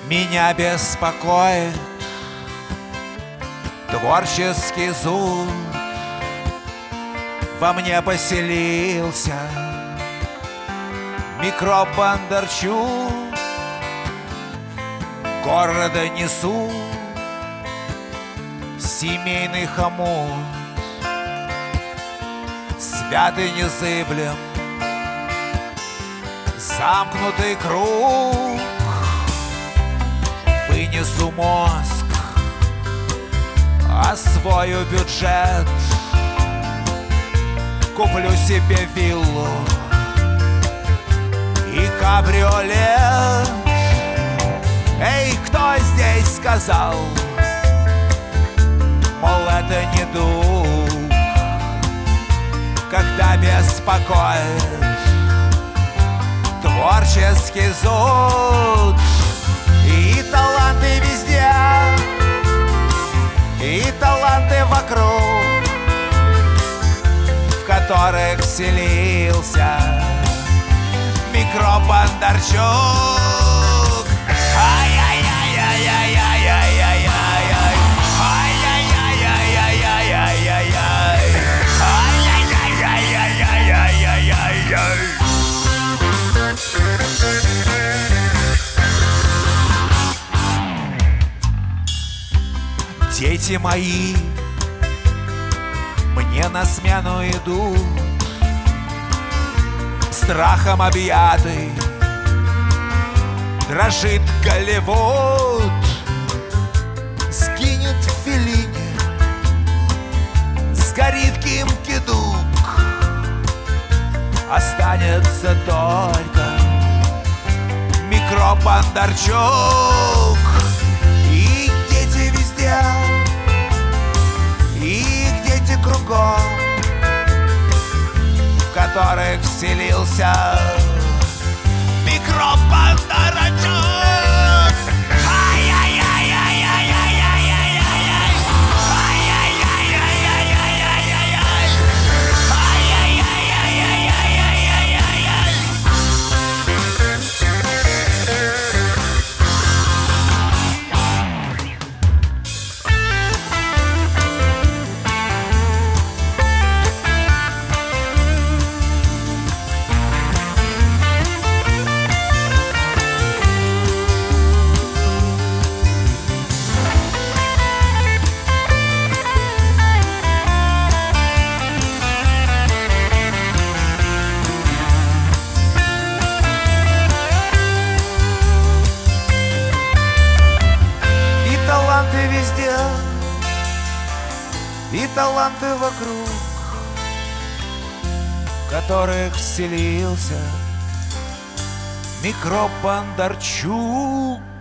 Меня беспокоит творческий зуд. Во мне поселился микроб Бондарчук. Города несу семейный хомут, святый незыблем замкнутый круг. Вынесу мозг, освою бюджет, куплю себе виллу и кабриолет. Эй, кто здесь сказал, мол, это не дух, когда беспокоит творческий зуд? И таланты везде, и таланты вокруг, в которых вселился микроб Бондарчук. Дети мои мне на смену идут, страхом объятый дрожит Голливуд. Сгинет Феллини, сгорит Ким Ки-дук, останется только микроб Бондарчук. И дети везде, и их дети кругом, в которых вселился микроб Бондарчук. Везде, и таланты вокруг, в которых вселился микроб Бондарчук.